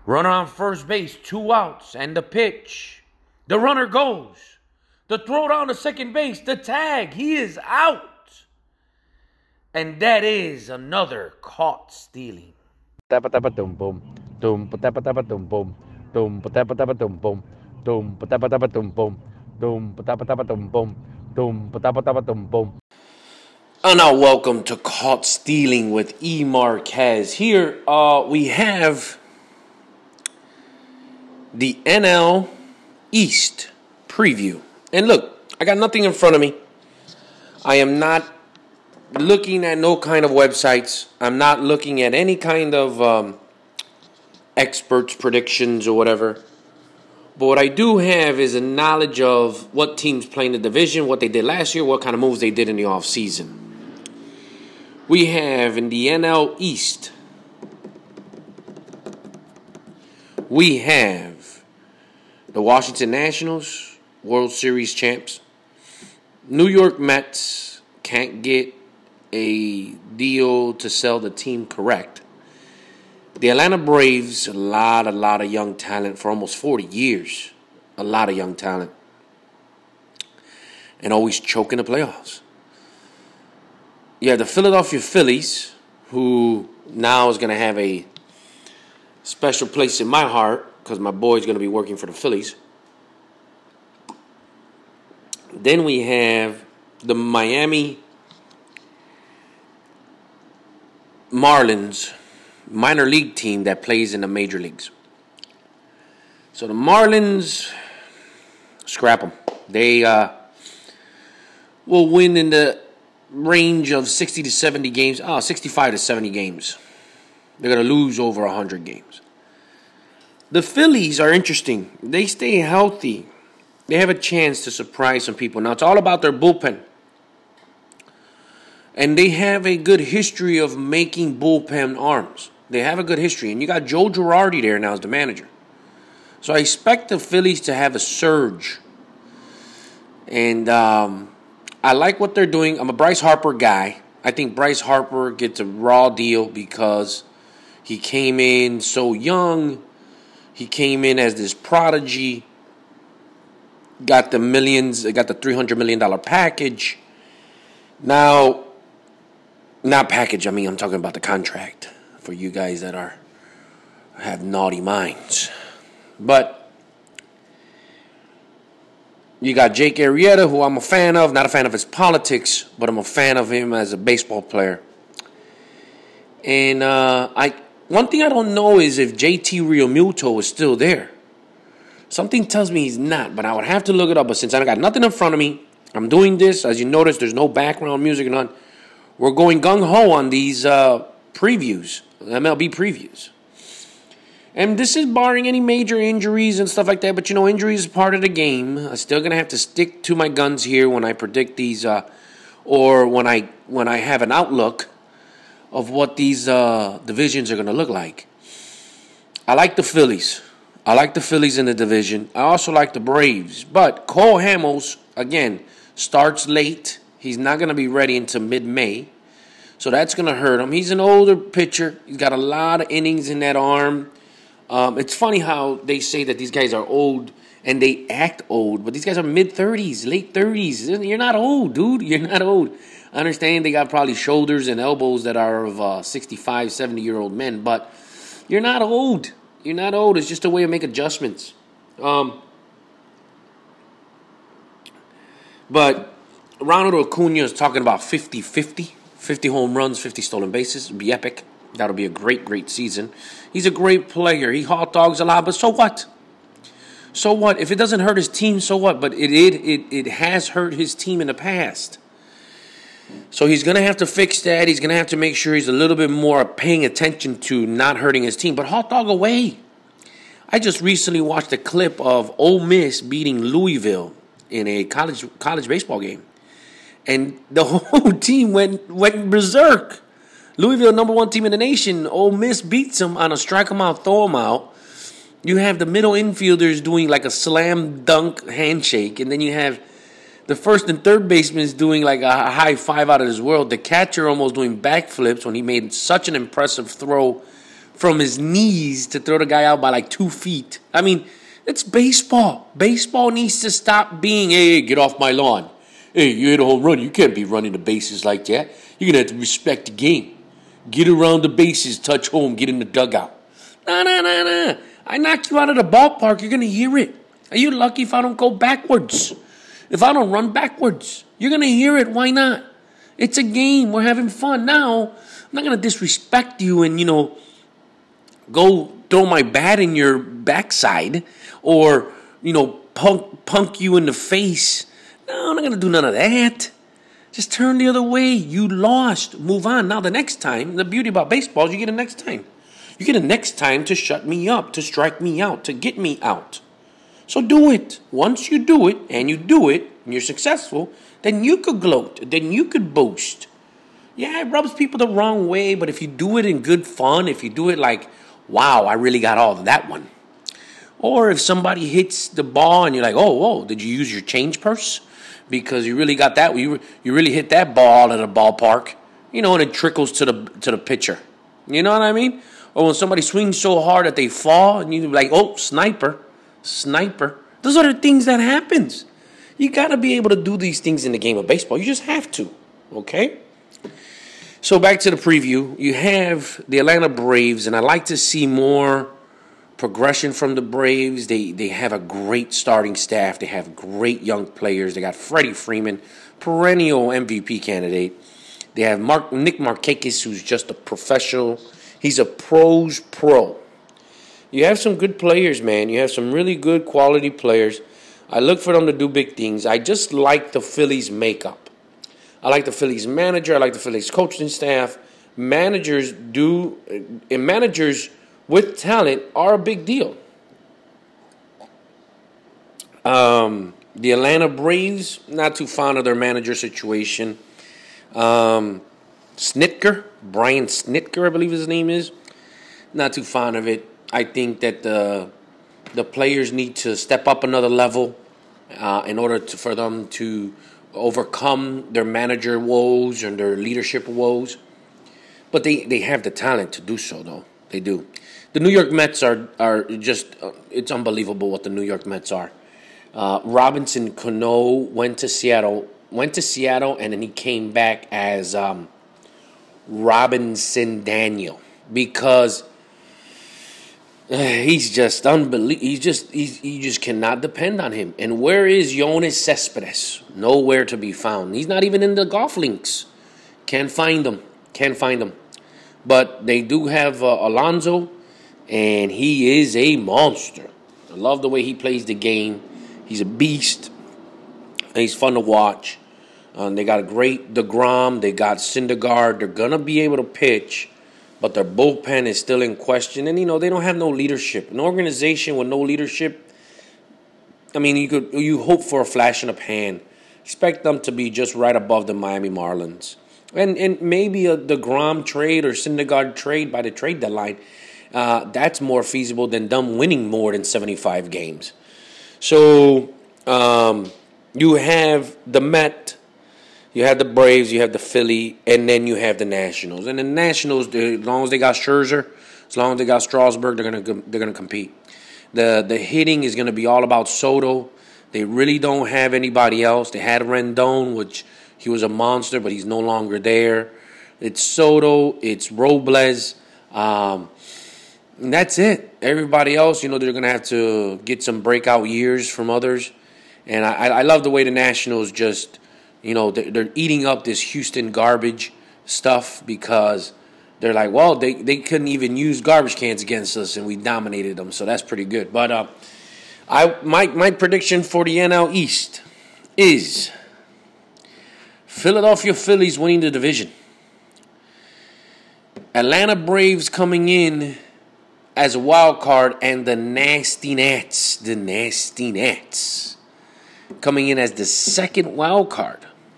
Runner on first base, 2 outs, and the pitch. The runner goes. The throw down to second base, the tag, he is out. And that is another caught stealing. Tapatapa-tum-bum. Tum-patapa-tapa-tum-bum. Tum-patapa-tapa-tum-bum. Tum-patapa-tapa-tum-bum. Tum-patapa-tapa-tum-bum. Tum-patapa-tapa-tum-bum. And now welcome to Caught Stealing with E. Marquez. Here we have the NL East preview. And look, I got nothing in front of me. I am not looking at no kind of websites. I'm not looking at any kind of experts' predictions or whatever. But what I do have is a knowledge of what teams play in the division, what they did last year, what kind of moves they did in the offseason. We have in the NL East, we have the Washington Nationals, World Series champs. New York Mets can't get a deal to sell the team correct. The Atlanta Braves, a lot of young talent for almost 40 years. A lot of young talent. And always choke in the playoffs. You have the Philadelphia Phillies, who now is going to have a special place in my heart because my boy's going to be working for the Phillies. Then we have the Miami Marlins minor league team that plays in the major leagues. So the Marlins, scrap them. They will win in the range of 60 to 70 games. 65 to 70 games. They're going to lose over 100 games. The Phillies are interesting. They stay healthy. They have a chance to surprise some people. Now, it's all about their bullpen. And they have a good history of making bullpen arms. They have a good history. And you got Joe Girardi there now as the manager. So I expect the Phillies to have a surge. And I like what they're doing. I'm a Bryce Harper guy. I think Bryce Harper gets a raw deal because he came in so young. He came in as this prodigy. Got the millions. Got the $300 million package. Now, not package. I mean, I'm talking about the contract for you guys that have naughty minds. But you got Jake Arrieta, who I'm a fan of. Not a fan of his politics, but I'm a fan of him as a baseball player. And one thing I don't know is if JT Realmuto is still there. Something tells me he's not, but I would have to look it up. But since I got nothing in front of me, I'm doing this. As you notice, there's no background music or none. We're going gung-ho on these previews, MLB previews. And this is barring any major injuries and stuff like that. But, injuries is part of the game. I'm still going to have to stick to my guns here when I predict these or when I have an outlook of what these divisions are going to look like. I like the Phillies. I like the Phillies in the division. I also like the Braves. But Cole Hamels, again, starts late. He's not going to be ready until mid-May. So that's going to hurt him. He's an older pitcher. He's got a lot of innings in that arm. It's funny how they say that these guys are old and they act old, but these guys are mid-30s, late 30s. You're not old, dude. You're not old. I understand they got probably shoulders and elbows that are of 65, 70-year-old men, but you're not old. You're not old. It's just a way to make adjustments. But Ronald Acuna is talking about 50-50, 50 home runs, 50 stolen bases. It'd be epic. That'll be a great, great season. He's a great player. He hot dogs a lot, but so what? So what? If it doesn't hurt his team, so what? But it has hurt his team in the past. So he's going to have to fix that. He's going to have to make sure he's a little bit more paying attention to not hurting his team. But hot dog away. I just recently watched a clip of Ole Miss beating Louisville in a college baseball game. And the whole team went berserk. Louisville, number one team in the nation. Ole Miss beats them on a strike them out, throw them out. You have the middle infielders doing like a slam dunk handshake. And then you have the first and third baseman doing like a high five out of this world. The catcher almost doing backflips when he made such an impressive throw from his knees to throw the guy out by like 2 feet. I mean, it's baseball. Baseball needs to stop being, hey, get off my lawn. Hey, you hit a home run. You can't be running the bases like that. You're going to have to respect the game. Get around the bases, touch home, get in the dugout. Nah. I knock you out of the ballpark, you're going to hear it. Are you lucky if I don't go backwards? If I don't run backwards, you're going to hear it. Why not? It's a game. We're having fun. Now, I'm not going to disrespect you and, go throw my bat in your backside or, punk you in the face. No, I'm not going to do none of that. Just turn the other way. You lost. Move on. Now, the next time, the beauty about baseball is you get a next time. You get a next time to shut me up, to strike me out, to get me out. So do it. Once you do it, and you're successful, then you could gloat. Then you could boast. Yeah, it rubs people the wrong way, but if you do it in good fun, if you do it like, wow, I really got all of that one. Or if somebody hits the ball and you're like, oh, whoa, did you use your change purse? Because you really got that, you really hit that ball at a ballpark, and it trickles to the pitcher. You know what I mean? Or when somebody swings so hard that they fall and you're like, oh, sniper. Those are the things that happens. You got to be able to do these things in the game of baseball. You just have to, okay? So back to the preview. You have the Atlanta Braves, and I like to see more progression from the Braves. They have a great starting staff. They have great young players. They got Freddie Freeman, perennial MVP candidate. They have Nick Markakis, who's just a professional. He's a pro's pro. You have some good players, man. You have some really good quality players. I look for them to do big things. I just like the Phillies' makeup. I like the Phillies manager. I like the Phillies coaching staff. Managers with talent are a big deal. The Atlanta Braves, not too fond of their manager situation. Brian Snitker, I believe his name is. Not too fond of it. I think that the players need to step up another level in order for them to overcome their manager woes and their leadership woes. But they have the talent to do so, though. They do. The New York Mets are just, it's unbelievable what the New York Mets are. Robinson Cano went to Seattle, and then he came back as Robinson Daniel because he's just unbelievable. You just cannot depend on him. And where is Yoenis Cespedes? Nowhere to be found. He's not even in the golf links. Can't find him. But they do have Alonso, and he is a monster. I love the way he plays the game. He's a beast. And he's fun to watch. They got a great DeGrom. They got Syndergaard. They're going to be able to pitch, but their bullpen is still in question. And, they don't have no leadership. An organization with no leadership, I mean, you hope for a flash in the pan. Expect them to be just right above the Miami Marlins. And maybe a DeGrom trade or Syndergaard trade by the trade deadline, that's more feasible than them winning more than 75 games. So you have the Met, you have the Braves, you have the Philly, and then you have the Nationals. And the Nationals, as long as they got Scherzer, as long as they got Strasburg, they're gonna compete. The hitting is gonna be all about Soto. They really don't have anybody else. They had Rendon, which he was a monster, but he's no longer there. It's Soto, it's Robles, and that's it. Everybody else, they're gonna have to get some breakout years from others. And I love the way the Nationals just, they're eating up this Houston garbage stuff because they're like, well, they couldn't even use garbage cans against us, and we dominated them. So that's pretty good. But my prediction for the NL East is Philadelphia Phillies winning the division. Atlanta Braves coming in as a wild card, and the Nasty Nats coming in as the second wild card.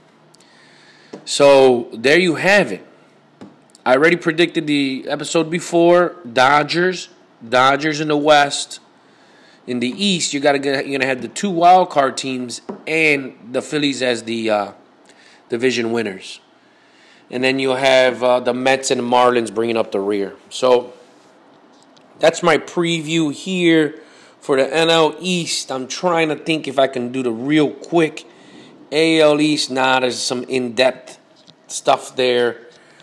So there you have it. I already predicted the episode before. Dodgers in the West. In the East, you're gonna have the two wild card teams and the Phillies as the division winners, and then you'll have the Mets and the Marlins bringing up the rear. So that's my preview here for the NL East. I'm trying to think if I can do the real quick AL East. Nah, there's some in-depth stuff there.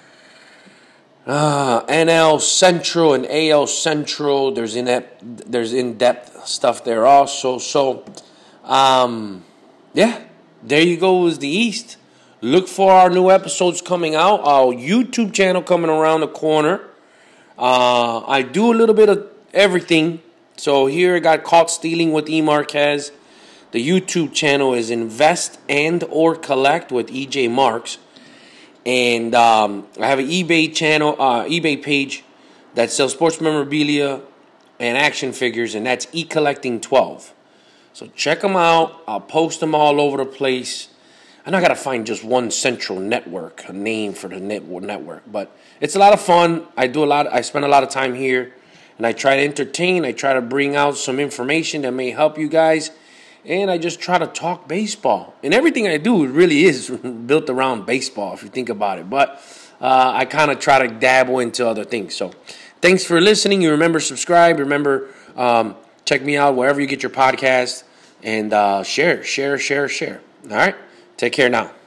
NL Central and AL Central, there's in-depth stuff there also. So, yeah, there you go is the East. Look for our new episodes coming out. Our YouTube channel coming around the corner. I do a little bit of everything. So here I got Caught Stealing with E. Marquez. The YouTube channel is Invest and or Collect with EJ Marks. And I have an eBay channel, eBay page that sells sports memorabilia and action figures, and that's eCollecting12. So check them out. I'll post them all over the place. And I got to find just one central network, a name for the network. But it's a lot of fun. I spend a lot of time here, and I try to entertain. I try to bring out some information that may help you guys. And I just try to talk baseball. And everything I do really is built around baseball, if you think about it. But I kind of try to dabble into other things. So thanks for listening. You remember, subscribe. Remember, check me out wherever you get your podcast. And share. All right? Take care now.